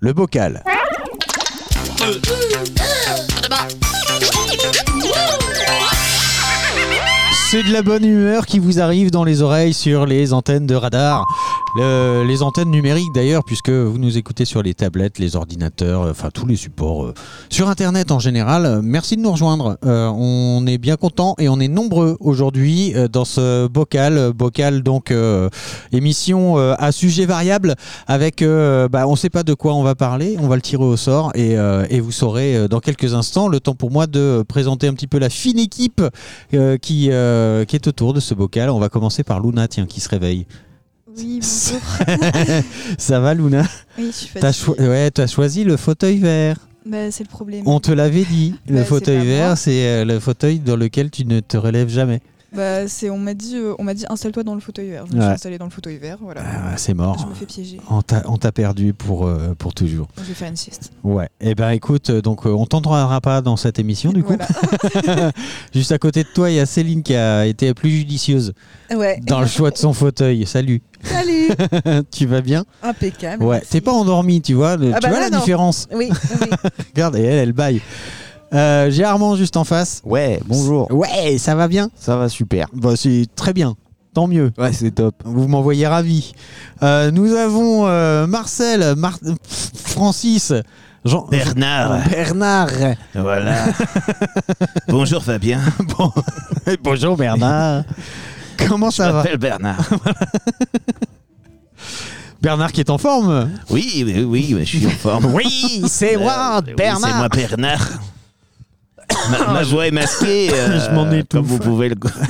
le bocal. C'est de la bonne humeur qui vous arrive dans les oreilles sur les antennes de radar. Les antennes numériques d'ailleurs, puisque vous nous écoutez sur les tablettes, les ordinateurs, enfin tous les supports, sur Internet en général. Merci de nous rejoindre. On est bien contents et on est nombreux aujourd'hui dans ce bocal donc émission à sujet variable avec, on ne sait pas de quoi on va parler, on va le tirer au sort et vous saurez dans quelques instants. Le temps pour moi de présenter un petit peu la fine équipe qui est autour de ce bocal. On va commencer par Luna, tiens, qui se réveille. Oui, bonjour. Ça va, Luna? Oui, je suis fatiguée. T'as choisi le fauteuil vert. Bah, c'est le problème. On te l'avait dit. Le fauteuil c'est vert, c'est le fauteuil dans lequel tu ne te relèves jamais. Bah, on m'a dit installe-toi dans le fauteuil vert. Je me suis installée dans le fauteuil vert, voilà. C'est mort. Je me fais piéger. On t'a perdu pour toujours. Je vais faire une sieste. Ouais. Et ben écoute, donc on t'entendra pas dans cette émission du coup. Voilà. Juste à côté de toi, il y a Céline qui a été plus judicieuse dans le choix de son fauteuil. Salut. Salut. Tu vas bien? Impeccable. Ouais. T'es pas endormie, tu vois. Tu vois la différence? Oui. Regarde, et elle baille. J'ai Armand juste en face. Ouais, bonjour. Ouais, ça va bien? Ça va super. Bah, c'est très bien. Tant mieux. Ouais, c'est top. Vous m'envoyez ravi. Nous avons Marcel, Francis, Bernard. Voilà. Bonjour Fabien. Bonjour Bernard. Comment ça va? Je m'appelle Bernard. Bernard qui est en forme. Oui, je suis en forme. Oui, c'est moi, Bernard. Oui, c'est moi, Bernard. Ma voix est masquée, je m'en étouffe. comme vous pouvez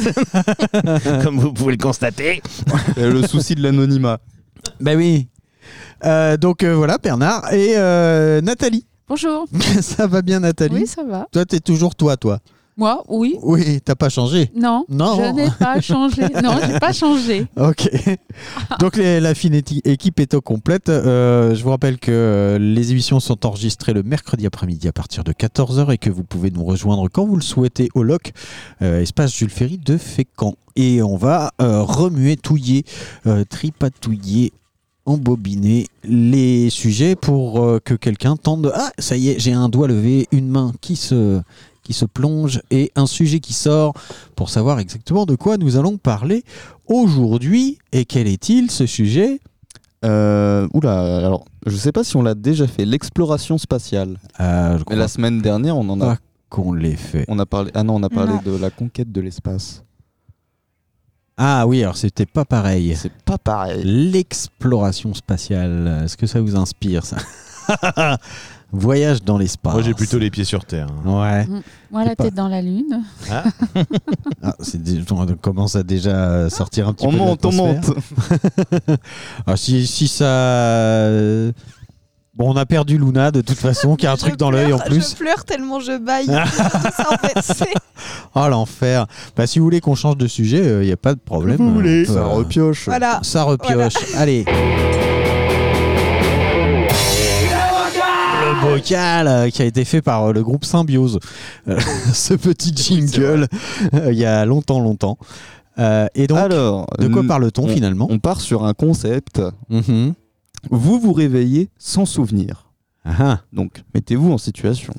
le constater. Le souci de l'anonymat. Ben oui. Donc voilà, Bernard et Nathalie. Bonjour. Ça va bien, Nathalie? Oui, ça va. Toi, t'es toujours toi. Moi, oui. Oui, t'as pas changé? Non, je n'ai pas changé. Non, j'ai pas changé. Ok. Donc la fine équipe est au complète. Je vous rappelle que les émissions sont enregistrées le mercredi après-midi à partir de 14h et que vous pouvez nous rejoindre quand vous le souhaitez au LOC, espace Jules Ferry de Fécamp. Et on va remuer, touiller, tripatouiller, embobiner les sujets pour que quelqu'un tente. Ah, ça y est, j'ai un doigt levé, une main qui se plonge et un sujet qui sort pour savoir exactement de quoi nous allons parler aujourd'hui. Et quel est-il, ce sujet? Alors, je sais pas si on l'a déjà fait, l'exploration spatiale. Mais la semaine dernière, on en a... qu'on l'ait fait. On a parlé de la conquête de l'espace. Ah oui, alors c'était pas pareil. C'est pas pareil. L'exploration spatiale, est-ce que ça vous inspire, ça? Voyage dans l'espace. Moi, j'ai plutôt les pieds sur Terre. Ouais. Moi, la tête dans la Lune. Ah. On commence à déjà sortir un petit peu de l'atmosphère. On monte. Ah, si ça... Bon, on a perdu Luna, de toute façon, qui a un truc dans l'œil en plus. Je pleure tellement je baille. Ça, en fait, oh, l'enfer. Bah, si vous voulez qu'on change de sujet, il n'y a pas de problème. Vous voulez. Ça repioche. Voilà. Ça repioche. Voilà. Allez. Bocal qui a été fait par le groupe Symbiose. Ce petit jingle il y a longtemps. Et donc, alors, de quoi parle-t-on finalement? On part sur un concept. Mm-hmm. Vous vous réveillez sans souvenir. Ah. Donc, mettez-vous en situation.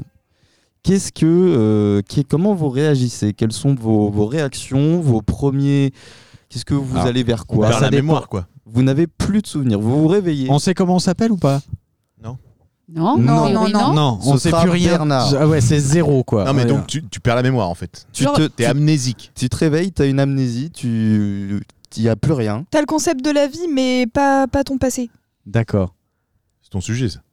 Comment vous réagissez? Quelles sont vos réactions, vos premiers... Qu'est-ce que vous allez vers quoi? Vers la mémoire, quoi. Vous n'avez plus de souvenirs. Vous vous réveillez. On sait comment on s'appelle ou pas? Non, on sait plus rien. Bernard. Ah ouais, c'est zéro quoi. Non mais donc tu perds la mémoire en fait. T'es amnésique. Tu te réveilles, t'as une amnésie, il n'y a plus rien. T'as le concept de la vie, mais pas ton passé. D'accord. C'est ton sujet ça.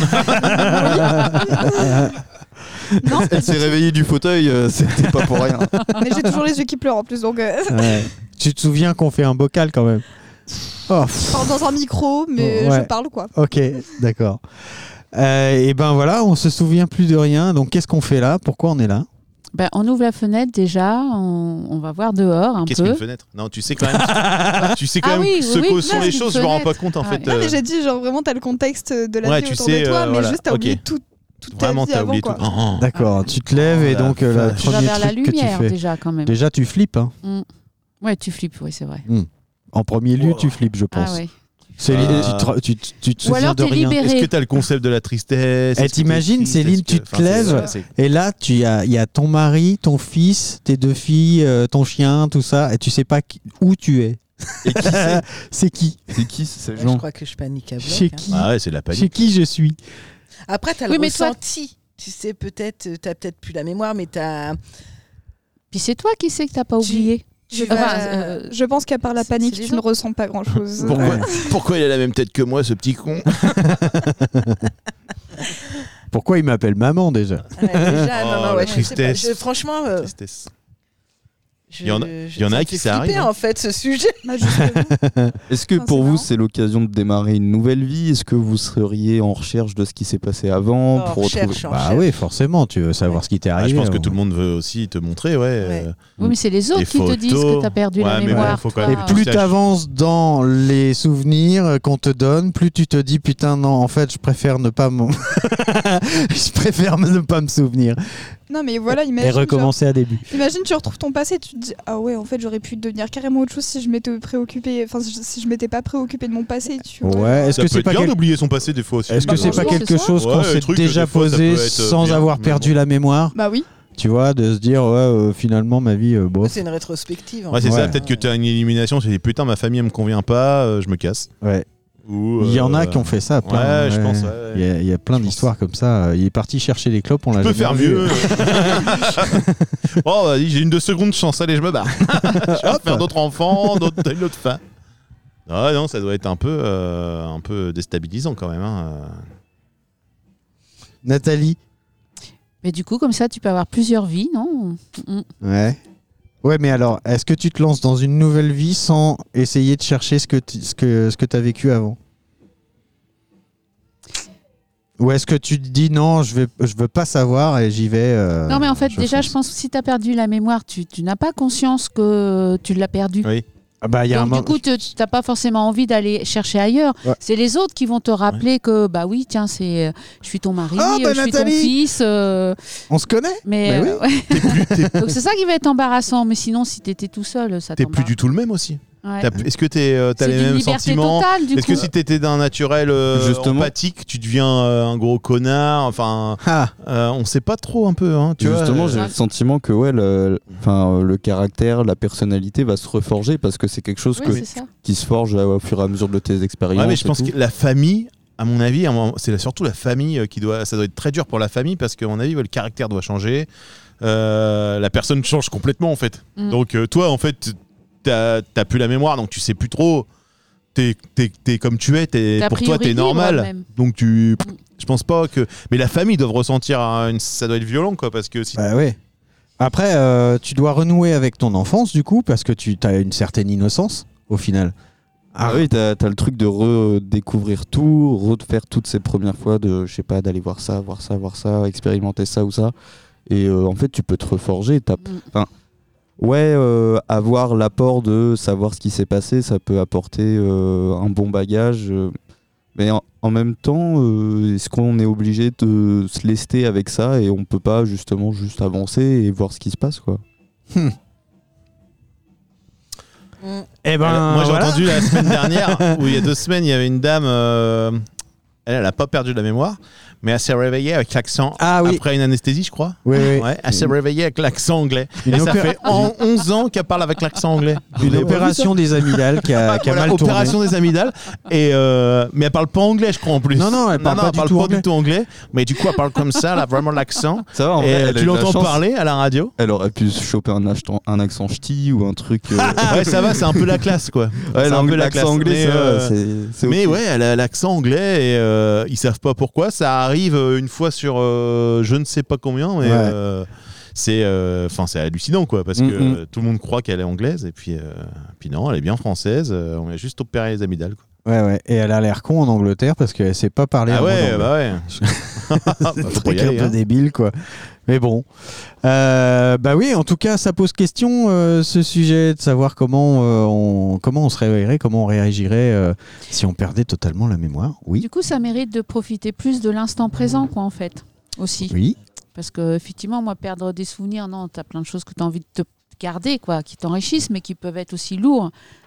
Non, elle s'est réveillée du fauteuil, c'était pas pour rien. Mais j'ai toujours les yeux qui pleurent en plus, donc. Ouais. Tu te souviens qu'on fait un bocal quand même? Je parle dans un micro, mais je parle quoi. Ok, d'accord. Et ben voilà, on se souvient plus de rien. Donc qu'est-ce qu'on fait là? Pourquoi on est là? On ouvre la fenêtre déjà, on va voir dehors un peu. Qu'est-ce qu'une fenêtre? Non, tu sais quand même, ce que sont les choses, je me rends pas compte en fait. Non, mais j'ai dit genre vraiment t'as le contexte de la vie autour de toi, mais juste t'as oublié toute vraiment, ta vie avant, oublié quoi. tout. Oh. D'accord, tu te lèves et donc le tu vas premier vers la truc que tu lumière fais. déjà quand même. Déjà tu flippes. Hein. Ouais, tu flippes, oui c'est vrai. En premier lieu, tu flippes, je pense. Ah ouais. Céline, tu te Ou alors souviens de t'es rien. libéré. Est-ce que t'as le concept de la tristesse? Et t'imagines, Céline, tu te lèves et là, il y a ton mari, ton fils, tes 2 filles, ton chien, tout ça, et tu sais pas où tu es. Et qui c'est C'est qui C'est qui ces Ouais, gens? je crois que je panique à bloc. Chez hein. qui Ah ouais, c'est de la Chez panique. qui je suis Après, t'as Oui, le mais toi- ressenti. Tu sais, t'as peut-être plus la mémoire, mais Puis c'est toi qui sais que t'as pas Tu- oublié. tu Enfin, vas... Je pense qu'à part la C'est panique, les tu ne autres. ressens pas grand-chose. Pourquoi il a la même tête que moi, ce petit con? Pourquoi il m'appelle maman déjà Ouais, déjà, Oh, non, la ouais, je sais pas. tristesse. Franchement, Tristesse. Il y en a ça à me qui fait ça arrive, flipper, hein. en fait, ce sujet. Bah, justement. Est-ce que Enfin, pour c'est vous, marrant. c'est l'occasion de démarrer une nouvelle vie? Est-ce que vous seriez en recherche de ce qui s'est passé avant En pour retrouver... recherche, en Bah recherche. oui, forcément, tu veux savoir ce qui t'est Ah, arrivé. je pense que hein. tout le monde veut aussi te montrer, ouais. Oui, mais c'est les autres Les qui te disent photos. que t'as perdu la Ouais, mais mémoire. bon, faut quand toi. même Et plus sache. t'avances dans les souvenirs qu'on te donne, plus tu te dis putain non, en fait, je préfère ne pas je préfère ne pas me souvenir Non, mais voilà, et imagine. recommencer à début. Imagine, tu retrouves ton passé, tu te dis ah ouais, en fait, j'aurais pu devenir carrément autre chose si je m'étais préoccupé. Enfin, si je m'étais pas préoccupé de mon passé, tu vois. Ouais, est-ce Ça que peut c'est être pas bien quel- d'oublier son passé des fois aussi. est-ce que Bah, c'est pas franchement, quelque c'est ça. chose qu'on Ouais, s'est le truc que déjà des fois, ça posé peut être sans bien, avoir mais perdu bon. la mémoire, Bah oui. tu vois, de se dire ouais, finalement ma vie bof. C'est une rétrospective. en Ouais, c'est fait. ça, Ouais. peut-être que t'as une élimination, tu te dis putain, ma famille elle me convient pas, je me casse. Ouais. Ou, Il y en a qui ont fait ça. Plein, Ouais, je pense. Ouais, Il y a plein d'histoires comme ça. Il est parti chercher les clopes, on l'a Je peux jamais faire vu. mieux. Oh, vas-y, j'ai une 2 secondes, je chance, allez, je me barre. Je vais faire d'autres enfants, une autre fin. Ah non, ça doit être un peu déstabilisant quand même. Hein. Nathalie. Mais du coup, comme ça, tu peux avoir plusieurs vies, non? Ouais. Ouais, mais alors, est-ce que tu te lances dans une nouvelle vie sans essayer de chercher ce que tu as vécu avant? Ou est-ce que tu te dis non, je veux pas savoir et j'y vais Non, mais en fait, déjà, fonce. je pense que si tu as perdu la mémoire, tu n'as pas conscience que tu l'as perdue. Oui. Ah bah, il y a Donc, du coup, tu n'as pas forcément envie d'aller chercher ailleurs. Ouais. C'est les autres qui vont te rappeler que, bah oui, tiens, je suis ton mari, Ah, bah, je suis ton Nathalie fils. on se connaît. Mais Mais ouais. Donc, c'est ça qui va être embarrassant. Mais sinon, si tu étais tout seul, ça T'es plus t'embarrasse. du tout le même aussi. Ouais. Est-ce que t'as C'est les d'une mêmes liberté sentiments? totale, du Est-ce que coup. si t'étais d'un naturel Justement. empathique, tu deviens un gros connard? Enfin, Ah, on sait pas trop un peu. Hein, tu vois, Justement, j'ai le sentiment que ouais, le caractère, la personnalité va se reforger parce que c'est quelque chose Oui, c'est ça. qui se forge au fur et à mesure de tes expériences. Ouais, mais je et pense tout. que la famille, à mon avis, c'est surtout la famille ça doit être très dur pour la famille parce qu'à mon avis, le caractère doit changer. La personne change complètement en fait. Mm. Donc toi, en fait, t'as plus la mémoire, donc tu sais plus trop. T'es comme tu es. T'es a Pour toi, priori t'es libre, normal. même. Donc je pense pas que. Mais la famille doit ressentir. Ça doit être violent, quoi, parce que si. bah ouais. Après, tu dois renouer avec ton enfance, du coup, parce que tu as une certaine innocence, au final. Ah oui, t'as le truc de redécouvrir tout, refaire toutes ces premières fois je sais pas, d'aller voir ça, expérimenter ça ou ça. Et en fait, tu peux te reforger. Avoir l'apport de savoir ce qui s'est passé, ça peut apporter un bon bagage. Mais en même temps, est-ce qu'on est obligé de se lester avec ça et on peut pas justement juste avancer et voir ce qui se passe, quoi? Eh ben, Moi, j'ai voilà. entendu la semaine dernière, où il y a 2 semaines, il y avait une dame. Elle a pas perdu de la mémoire, mais elle s'est réveillée avec l'accent après une anesthésie, je crois. Oui, oui. Ouais, elle s'est réveillée avec l'accent anglais. Une Et ça opéra- fait 11 ans qu'elle parle avec l'accent anglais. Une opération des amygdales qui a Voilà, mal tourné. opération des amygdales. Et mais elle parle pas anglais, je crois, en plus. Non, elle parle pas du tout anglais. Mais du coup, elle parle comme ça, elle a vraiment l'accent. Ça va, en Et vrai, elle a tu eu de la l'entends chance. parler à la radio. Elle aurait pu se choper un accent ch'ti ou un truc. Ouais, ça va, c'est un peu la classe, quoi. Ouais, C'est un peu la classe. l'accent anglais, Mais, ça va, c'est Mais ok. ouais, elle a l'accent anglais et ils savent pas pourquoi. Ça arrive une fois sur je ne sais pas combien, mais Ouais. c'est hallucinant, quoi, parce que tout le monde croit qu'elle est anglaise et puis non, elle est bien française. On a juste opéré les amygdales, quoi. Ouais. Et elle a l'air con en Angleterre parce qu'elle sait pas parler. Ah un mot ouais, d'anglais. bah ouais. C'est Faut un pas truc y un aller, peu hein. débile, quoi. Mais bon. Bah oui, en tout cas, ça pose question, ce sujet, de savoir comment on se réveillerait, comment on réagirait si on perdait totalement la mémoire. Oui. Du coup, ça mérite de profiter plus de l'instant présent, quoi, en fait, aussi. Oui. Parce que, effectivement, moi, perdre des souvenirs, non, t'as plein de choses que t'as envie de te garder, quoi, qui t'enrichissent, mais qui peuvent être aussi lourds.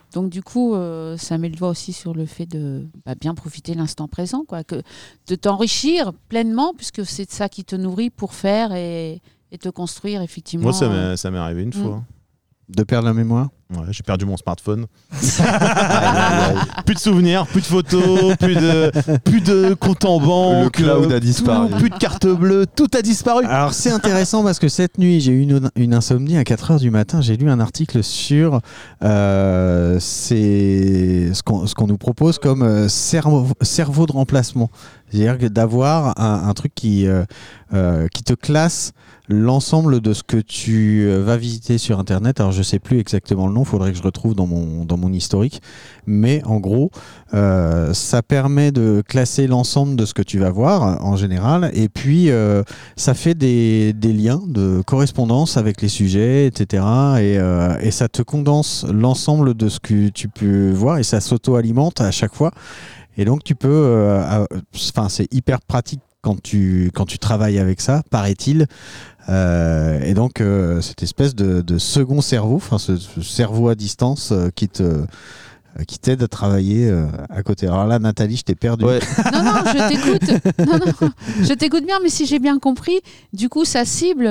Donc du coup, ça met le doigt aussi sur le fait de bien profiter de l'instant présent, quoi, de t'enrichir pleinement, puisque c'est de ça qui te nourrit pour faire et te construire effectivement. Moi, ça m'est arrivé une fois. De perdre la mémoire. Ouais, j'ai perdu mon smartphone. Plus de souvenirs, plus de photos, plus de compte en banque. Le cloud a disparu. Plus de carte bleue, tout a disparu. Alors c'est intéressant parce que cette nuit j'ai eu une insomnie à 4h du matin. J'ai lu un article sur ce qu'on nous propose comme cerveau de remplacement. C'est-à-dire que d'avoir un truc qui te classe l'ensemble de ce que tu vas visiter sur Internet. Alors je sais plus exactement le nom, il faudrait que je retrouve dans mon historique. Mais en gros, ça permet de classer l'ensemble de ce que tu vas voir en général. Et puis ça fait des liens de correspondance avec les sujets, etc. Et ça te condense l'ensemble de ce que tu peux voir et ça s'auto-alimente à chaque fois. Et donc tu peux, c'est hyper pratique quand tu travailles avec ça, paraît-il. Et donc cette espèce de second cerveau, ce cerveau à distance qui t'aide à travailler à côté. Alors là, Nathalie, je t'ai perdu. Ouais. Non, je t'écoute. Non, je t'écoute bien, mais si j'ai bien compris, du coup, ça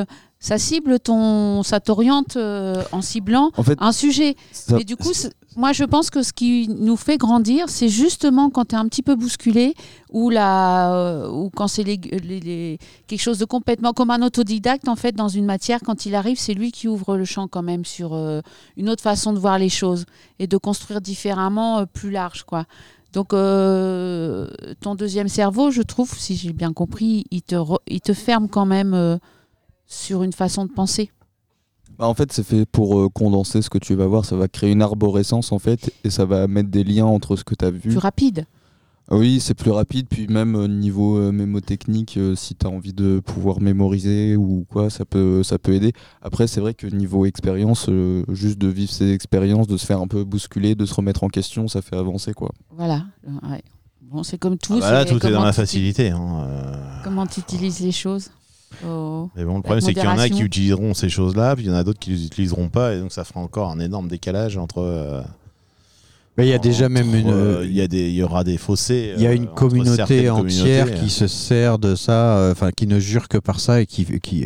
t'oriente en ciblant En fait, un sujet. Mais du coup, moi, je pense que ce qui nous fait grandir, c'est justement quand tu es un petit peu bousculé ou quand c'est quelque chose de complètement comme un autodidacte, en fait, dans une matière, quand il arrive, c'est lui qui ouvre le champ quand même sur une autre façon de voir les choses et de construire différemment, plus large, quoi. Donc, ton deuxième cerveau, je trouve, si j'ai bien compris, il te ferme quand même sur une façon de penser. En fait, c'est fait pour condenser ce que tu vas voir. Ça va créer une arborescence, en fait, et ça va mettre des liens entre ce que tu as vu. Plus rapide. Oui, c'est plus rapide. Puis même niveau mémotechnique, si tu as envie de pouvoir mémoriser ou quoi, ça peut aider. Après, c'est vrai que niveau expérience, juste de vivre ces expériences, de se faire un peu bousculer, de se remettre en question, ça fait avancer, quoi. Voilà. Ouais. Bon, c'est comme tout. Là, tout est dans la facilité. Comment tu utilises les choses. Mais bon, le problème, c'est qu'il y en a qui utiliseront ces choses-là, puis il y en a d'autres qui les utiliseront pas, et donc ça fera encore un énorme décalage entre. Il y a déjà même il y aura des fossés. Il y a une communauté entière qui se sert de ça, qui ne jure que par ça et qui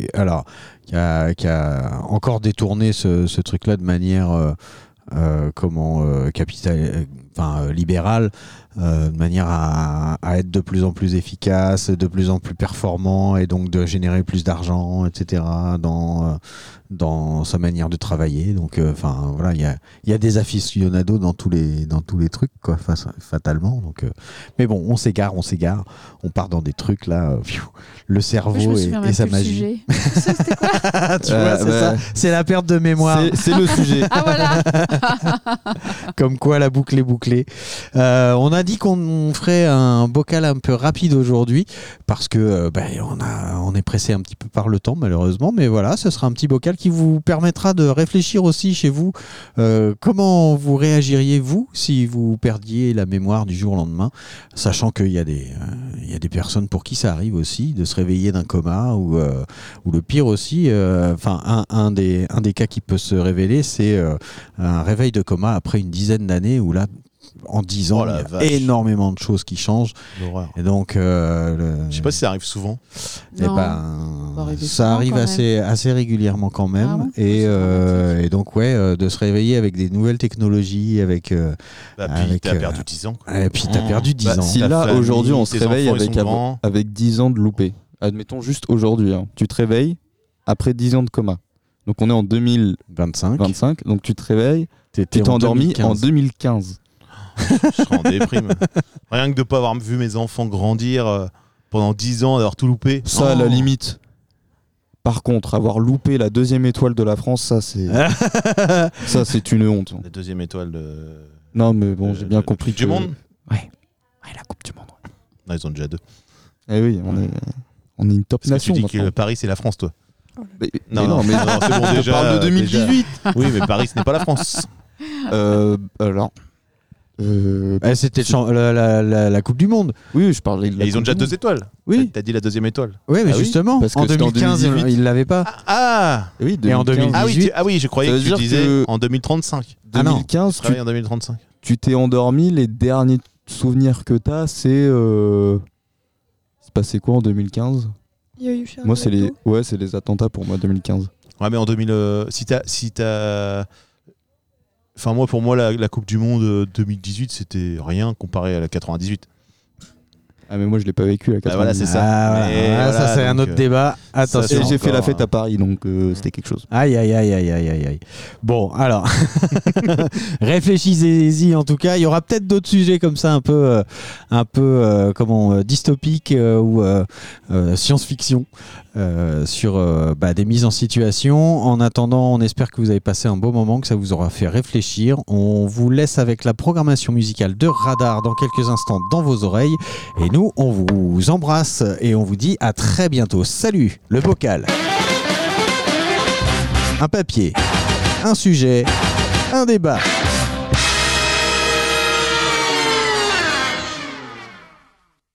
a encore détourné ce truc-là de manière libérale. De manière à être de plus en plus efficace, de plus en plus performant et donc de générer plus d'argent, etc. dans sa manière de travailler. Donc, il y a des aficionados dans tous les trucs, quoi, fatalement. Donc, mais bon, on s'égare, on part dans des trucs là, le cerveau et sa magie. C'était quoi tu vois, c'est ça. C'est la perte de mémoire. C'est le sujet. Ah voilà. Comme quoi la boucle est bouclée. On a dit qu'on ferait un bocal un peu rapide aujourd'hui parce que on est pressé un petit peu par le temps malheureusement, mais voilà, ce sera un petit bocal qui vous permettra de réfléchir aussi chez vous comment vous réagiriez vous si vous perdiez la mémoire du jour au lendemain, sachant qu'il y a des personnes pour qui ça arrive aussi de se réveiller d'un coma ou le pire aussi, un des cas qui peut se révéler, c'est un réveil de coma après une dizaine d'années où là en 10 ans, il y a énormément de choses qui changent. L'horreur. Et donc, je sais pas si ça arrive souvent. Ça arrive assez régulièrement quand même. Ah bon, et donc, de se réveiller avec des nouvelles technologies, avec. Puis t'as perdu 10 ans. Et puis t'as perdu 10 ans. Si là, aujourd'hui, on se réveille avec 10 ans de loupé. Admettons juste aujourd'hui, tu te réveilles après 10 ans de coma. Donc on est en 2025. Donc tu te réveilles, tu t'es endormi en 2015. Je serais en déprime. Rien que de ne pas avoir vu mes enfants grandir pendant 10 ans, d'avoir tout loupé. Ça, à la limite. Par contre, avoir loupé la 2e étoile de la France, ça c'est une honte. La 2e étoile de. Non, mais bon, j'ai bien compris. Du monde. Ouais, la Coupe du Monde. Ouais. Non, ils ont déjà 2. Eh oui, on est une top nation. Tu dis que Paris c'est la France, toi. Mais c'est bon déjà. On parle de 2018. Oui, mais Paris ce n'est pas la France. Alors. C'était la Coupe du Monde. Oui, je parlais de la Et ils ont Coupe déjà du 2 Monde. étoiles. Oui. T'as dit la 2e étoile. Oui, mais Ah oui, justement, parce que en c'était en 2015, 2018. ils l'avaient pas. Ah Oui, Et en 2015. Ah oui, je croyais Ça que veut tu dire disais que- en 2035. Ah non. 2015, Travailler en 2035. tu t'es endormi, les derniers souvenirs que t'as, c'est... C'est passé quoi en 2015 Il y a eu Charlie Moi, c'est Hebdo. les attentats pour moi, 2015. Ouais, mais en 2000, si t'as, enfin pour moi la Coupe du Monde 2018 c'était rien comparé à la 98. Ah, mais moi, je l'ai pas vécu, la 90. Voilà, c'est ça. Ah, Mais voilà, ça voilà, c'est un donc, autre débat. Attention. c'est J'ai fait la encore fête à Paris, donc c'était quelque chose. Aïe, aïe, aïe, aïe, aïe, aïe, aïe. Bon, alors, réfléchissez-y en tout cas. Il y aura peut-être d'autres sujets comme ça, un peu dystopiques ou science-fiction sur des mises en situation. En attendant, on espère que vous avez passé un beau moment, que ça vous aura fait réfléchir. On vous laisse avec la programmation musicale de Radar dans quelques instants dans vos oreilles. Et nous, on vous embrasse et on vous dit à très bientôt. Salut, le bocal. Un papier, un sujet, un débat.